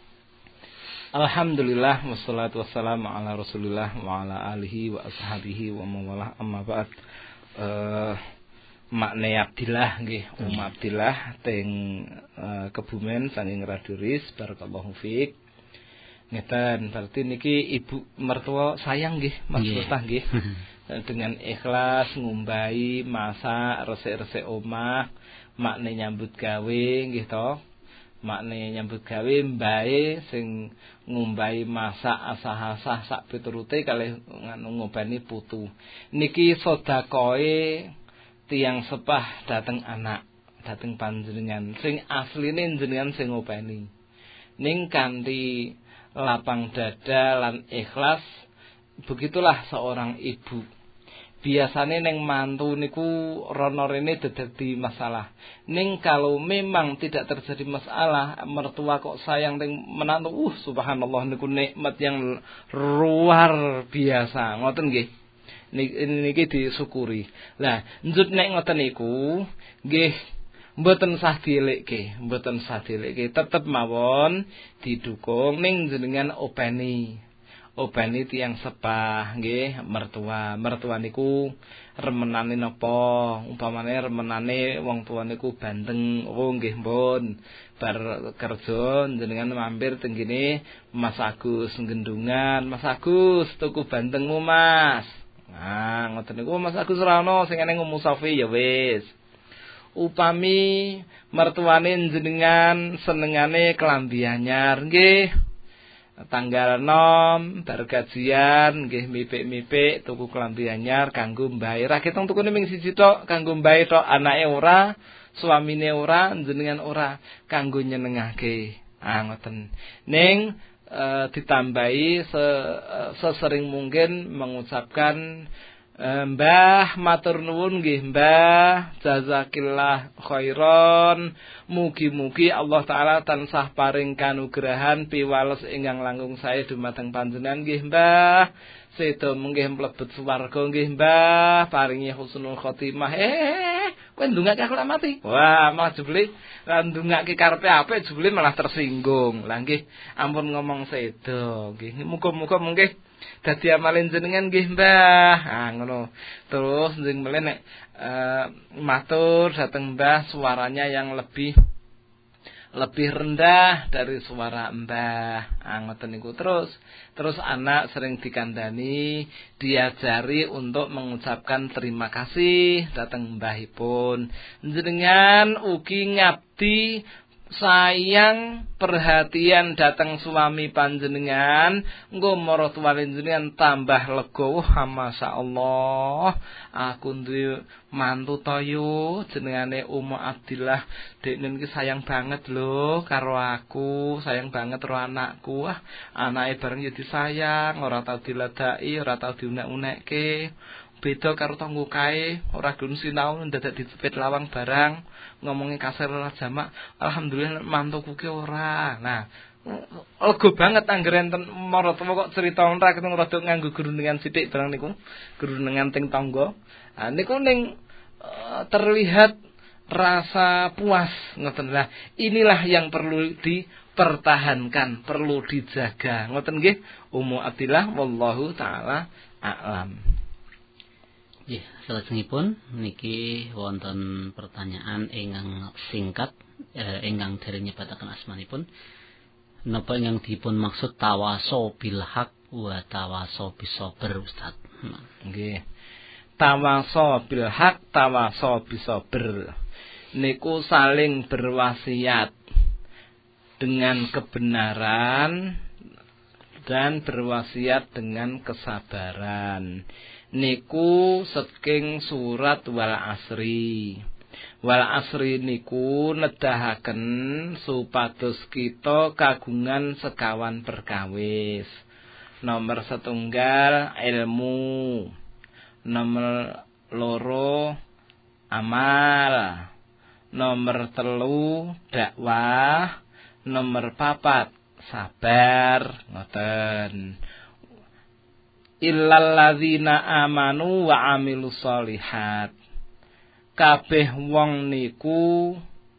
Alhamdulillah wassalatu wassalamu ala Rasulillah wa ala alihi wa ashabihi wa mawalah, amma ba'd. Uh, makne Abdillah nggih, Ummu Abdillah teng uh, Kebumen saking Radio Ris, barakallahu fiik. Ngeten, berarti niki ibu mertua sayang nggih, Mas Ustaz nggih. Dengan ikhlas ngumbahi, masak, resik-resik omah, makne nyambut gawe nggih to. Makne nyambut gawe mbae sing ngumbahi masak asah-asah sak piturute kalih nganu ngobani putu. Niki sedekahe tiyang sepah dateng anak, dateng panjenengan sing asline jenengan sing ngopeni. Ning kanthi lapang dada lan ikhlas, begitulah seorang ibu. Biasane neng mantu niku rono rene dadi masalah. Ning kalau memang tidak terjadi masalah, mertua kok sayang teng menantu, uh subhanallah niku nikmat yang luar biasa. Ngoten nggih. Niki disyukuri. Lah, njut nek ngoten niku nggih mboten sah dielekke, mboten sah dielekke, tetep mawon didukung ning jenengan openi. Openi tiyang sepah nggih, mertua. Mertua niku remenane napa? Umpamane remenane wong tuwa niku banteng. Oh nggih mbon. Bar kerja jenengan mampir teng kene Mas Agus Gendungan. Mas Agus tuku bantengmu, Mas. Nah, ngoten niku Mas Agus ora ana sing eneng musafi ya wis. Upami mertuane jenengan senengane kelambi anyar nggih. Tanggal enom bar gajian nggih mipik-mipik tuku kelambi anyar kanggo mbae. Ra ketong tukune ming siji tok kanggo mbae tok, anake ora, suamine ora, jenengan ora, kanggo nyenengake. Ah ngoten. Ning e, ditambahi se, sesering mungkin mengucapkan Mbah matur nuwun nggih Mbah, jazakillah khairon. Mugi-mugi Allah taala tansah paring kanugrahan piwales ingkang langkung sae dumateng panjenengan nggih Mbah. Sedo menggih mlebet swarga nggih Mbah, paringi husnul khotimah. Eh, kowe ndongake aku lak mati. Wah, malah jebule lan ndongake karepe apik jebule malah tersinggung. Lah nggih, ampun ngomong sedo nggih. Muga-muga mengke dadi amalin jenengan nggih Mbah. Ah ngono. Terus njing mele nek uh, matur dhateng Mbah suaranya yang lebih lebih rendah dari suara Mbah. Ah ngoten niku. Terus terus anak sering dikandani, diajari untuk mengucapkan terima kasih dhateng mbahipun. Jenengan ugi ngabdi sayang perhatian datang suami panjenengan, nggo maratuwane jenengan tambah lega. Wah masyaallah, aku duwe mantu toyo jenengane Ummu Abdillah. Dekne iki sayang banget lho karo aku, sayang banget karo anakku. Wah, anake bareng ya disayang, ora tau diledaki, ora tau diunek-unekke. Beda karo tanggo kae, ora gelem sinau ndadak dicepit lawang barang, ngomongi kasar ora jamak. Alhamdulillah mantuku ki ora. Nah, lega banget anggere enten maratawa kok crita ora ketemu rada nganggo gerundengan sithik barang niku, gerundengan teng tangga. Ah niku ning uh, terlihat rasa puas ngoten lah. Inilah yang perlu dipertahankan, perlu dijaga. Ngoten nggih, Ummu Athilah wallahu taala a'lam. Nggih, salajengipun niki wonten pertanyaan ingkang singkat eh, ingkang dereng nyebataken asmanipun. Napa yang dipun maksud tawaso bil haq wa tawaso bis sabr Ustaz? Nggih. Tawaso bil haq, tawaso bis sabr. Niku saling berwasiat dengan kebenaran dan berwasiat dengan kesabaran. Niku saking surat Wal Asri. Wal asri niku nedahaken supados kita kagungan sekawan perkawis. Nomor setunggal ilmu, nomor loro amal, nomor telu dakwah, nomor papat sabar. Ngoten. Illal ladzina amanu wa amilus sholihat. Kabeh wong niku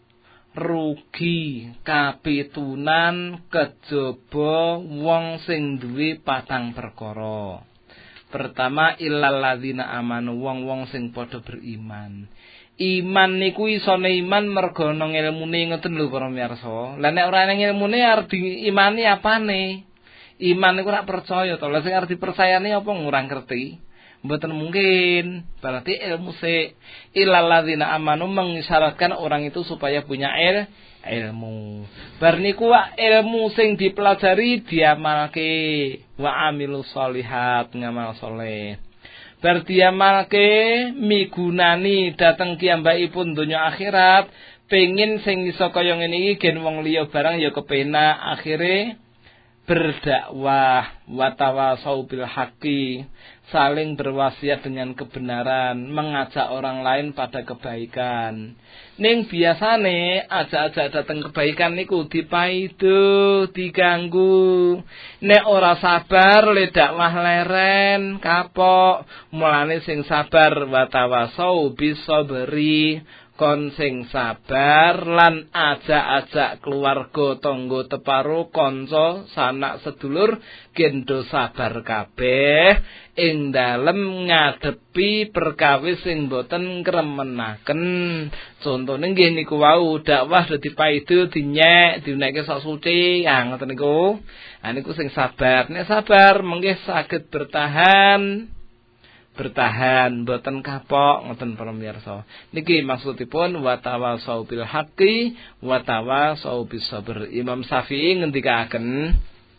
rugi kapitunan kejaba wong sing duwe patang perkara. Pertama illal ladzina amanu, wong-wong sing padha beriman. Iman niku isone iman merga ana ilmune ngoten lho para miyarsa. Lah nek ora ana ilmune arep diimani apane? Iman niku ora percaya to. Lah sing arep dipersayani apa ngurang ngerti? Mboten mungkin. Berarti ilmu se illal ladzina amanu mengisyaratkan orang itu supaya punya il, ilmu. Bar niku ilmu sing dipelajari diamalke, wa amilus sholihat, ngamal saleh. Bar diamalke migunani dhateng kiyambakipun donya akhirat, pengin sing iso kaya ngene iki gen wong liya barang ya kepenak, akhire berdakwah, watawasau bil haqqi, saling berwasiat dengan kebenaran, mengajak orang lain pada kebaikan. Ning biasane ajak-ajak dateng kebaikan niku dipaido, diganggu. Nek ora sabar le dakwah leren, kapok. Mulane sing sabar watawasau bis sabri, kon sing sabar lan ajak-ajak keluarga tangga teparo kanca sanak sedulur gendo sabar kabeh ing dalem ngadepi perkawis sing boten kremenaken. Contone nggih niku wau dakwah dadi paido dinyek diunekke sak suci, ah ngoten niku. Ah niku sing sabar. Nek sabar mengke saged bertahan bertahan boten kapok ngoten para miyarsa. Niki maksudipun wa tawasau bil haqqi wa tawasau bis sabr. Imam Syafi'i ngendikaken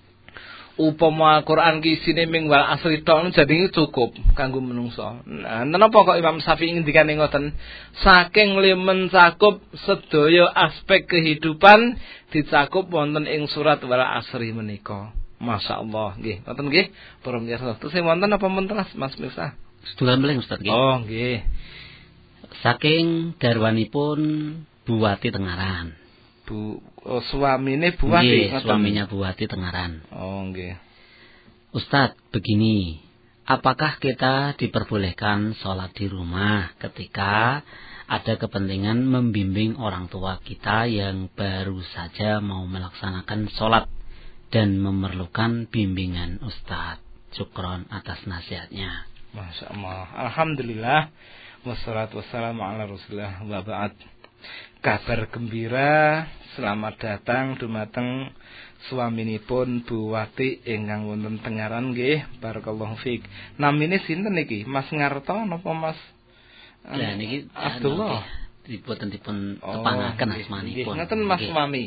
upama Al-Qur'an ki isine ming wal asri tok jadi cukup kanggo menungso. Nah, napa kok Imam Syafi'i ngendikane ngoten? Saking le mencakup sedaya aspek kehidupan dicakup wonten ing surat Wal Asri menika. Masyaallah nggih. Ngoten nggih para miyarsa. Terus wonten apa menten Mas Mirsa? Setunggal meleng Ustaz nggih. Oh nggih. Saking garwanipun Buwati Tengaran. Bu oh, suamine Buwati. Nggih, suaminya Buwati Tengaran. Oh nggih. Ustaz, begini. Apakah kita diperbolehkan sholat di rumah ketika ada kepentingan membimbing orang tua kita yang baru saja mau melaksanakan sholat dan memerlukan bimbingan Ustaz? Syukron atas nasihatnya. Masya Allah. Alhamdulillah. Wassalatu wassalamu ala rasulillah wa ba'd. Kabar gembira selamat datang dumateng suaminipun Buwati ingkang wonten Tengaran nggih. Barakallahu fiik. Namine sinten niki? Mas Ngarto napa Mas Ya niki Abdullah. Diboten dipun tepangaken asmanipun. Ngoten Mas Mami.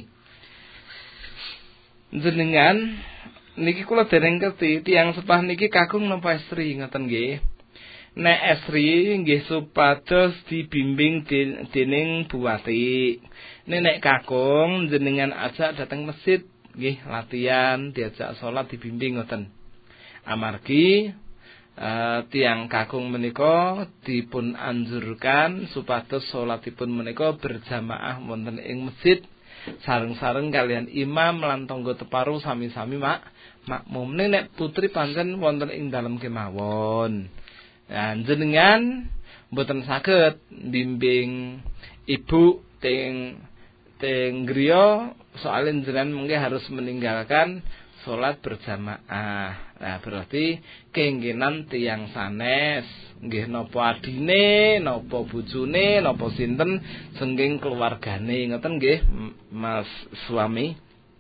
Jenengan niki kula dereng ngerti tiyang sepah niki kakung napa estri ngoten nggih. Nek estri nggih supados dibimbing dening Buwati. Nek kakung jenengan ajak dateng masjid nggih latihan, diajak salat dibimbing ngoten. Amargi uh, tiyang kakung menika dipun anjurkan supados salatipun menika berjamaah wonten ing masjid sareng-sareng kalian imam lan tangga teparu sami-sami mak makmum. Nek putri pancen wonten ing dalem kemawon. Nah, jenengan mboten saged bimbing ibu teng teng griya soalnya jenengan mungkin harus meninggalkan salat berjamaah. Nah, berarti kengkenan tiyang sanes nggih napa adine, napa bojone, napa sinten sengking keluargane ngoten nggih Mas suami.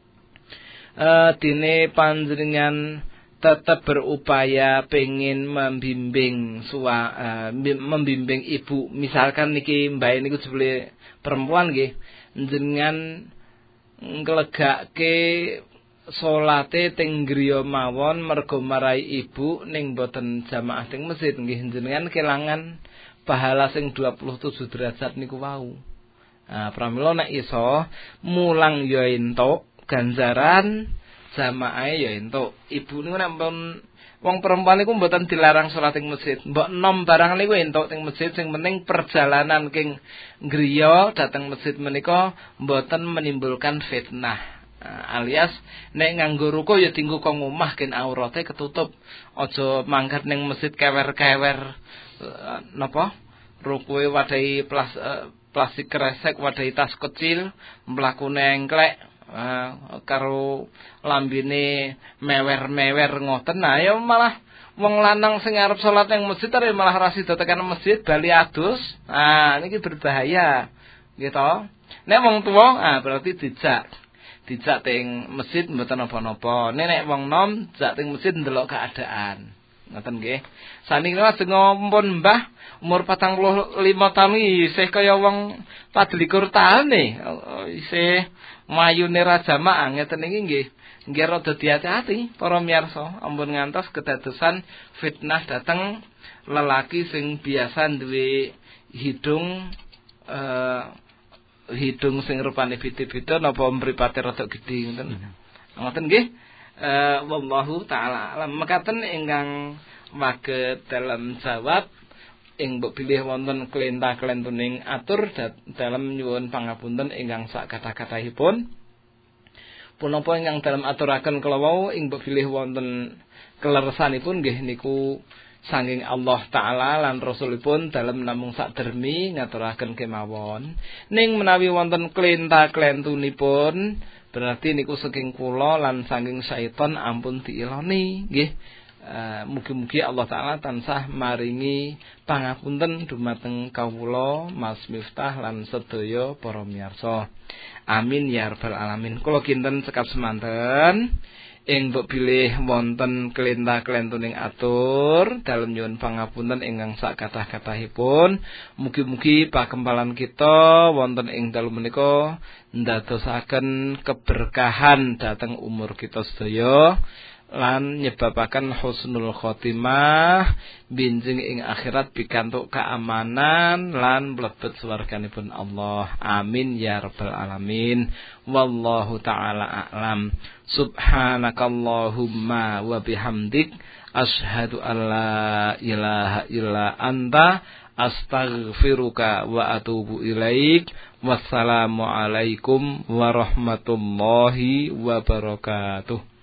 Eh dene panjenengan tetap berupaya pengen membimbing sua uh, membimbing ibu, misalkan niki mbak niku jebule perempuan nggih jenengan nglegake salate teng griya mawon mergo marai ibu ning boten jamaah teng masjid nggih jenengan kelangan pahala sing dua puluh tujuh derajat niku wau. Nah, pramila nek iso mulang ya entuk ganjaran, jamaah ya entuk. Ibu niku nek pun wong perempuan niku mboten dilarang salat teng masjid. Mbok nom barang niku entuk teng masjid, sing penting perjalanan king griya dhateng masjid menika mboten menimbulkan fitnah. Nah, alias nek nganggo ruko ya tinggu kok omah ken aurate ketutup. Aja mangkat ning masjid kewer-kewer uh, napa? Rukoe wadahi plas, uh, plastik kresek, wadahi tas kecil, mlakune engklek uh, karo lambene mewer-mewer ngoten. Nah, ya malah wong lanang sing arep salat ning masjid are malah ra sida tekan masjid bali adus. Ah, niki berbahaya. Gitu. Nek wong tuwa, ah berarti dijak dijak teng masjid mboten napa-napa. Nek wong nom jak teng masjid ndelok keadaan. Ngoten nggih. Saniki lajeng ngompon Mbah umur patang puluh lima tahun isih kaya wong padlikur tahun nih. Isih mayune ra jamaah ngeten iki nggih. Nggih rada diati-ati para miyarsa, ampun ngantos kedadosan fitnah dateng lelaki sing biasa duwe hidung eh hidung sing rupane beda-beda napa mripate rada gedhe ngoten. Ngoten nggih. Eh wallahu taala alam. Mekaten ingkang waget dalam jawab ing mbok bilih wonten klentah-klentuning atur dalam nyuwun pangapunten ingkang sak kathah-kathahipun. Punapa ingkang dalam aturaken kala wau ing mbok bilih wonten kleresanipun nggih niku saking Allah Ta'ala lan Rasulipun dalam namung sakdermi ngaturaken kemawon. Ning menawi wonten klentah-klentunipun berarti niku saking kula lan saking syaiton ampun diiloni nggih. Uh, mugi-mugi Allah Ta'ala tansah maringi pangapunten dumateng kawula Mas Miftah lan sedaya para miyarsa. Amin ya rabbal alamin. Kula kinten cekap semanten ing mbok bilih wonten kelintah-kelentuning atur dalem nyuwun pangapunten ingkang sak kathah-kathahipun. Mugi-mugi pakempalan kita wonten ing dalem menika ndadosaken keberkahan dhateng umur kita sedaya lan nyebabaken husnul khotimah binjing ing akhirat pikantuk keamanan lan mlebet swarganipun Allah. Amin ya rabbal alamin. Wallahu taala a'lam. Subhanakallahumma wa bihamdik asyhadu an la ilaha illa anta astaghfiruka wa atubu ilaik. Wassalamu alaikum warahmatullahi wabarakatuh.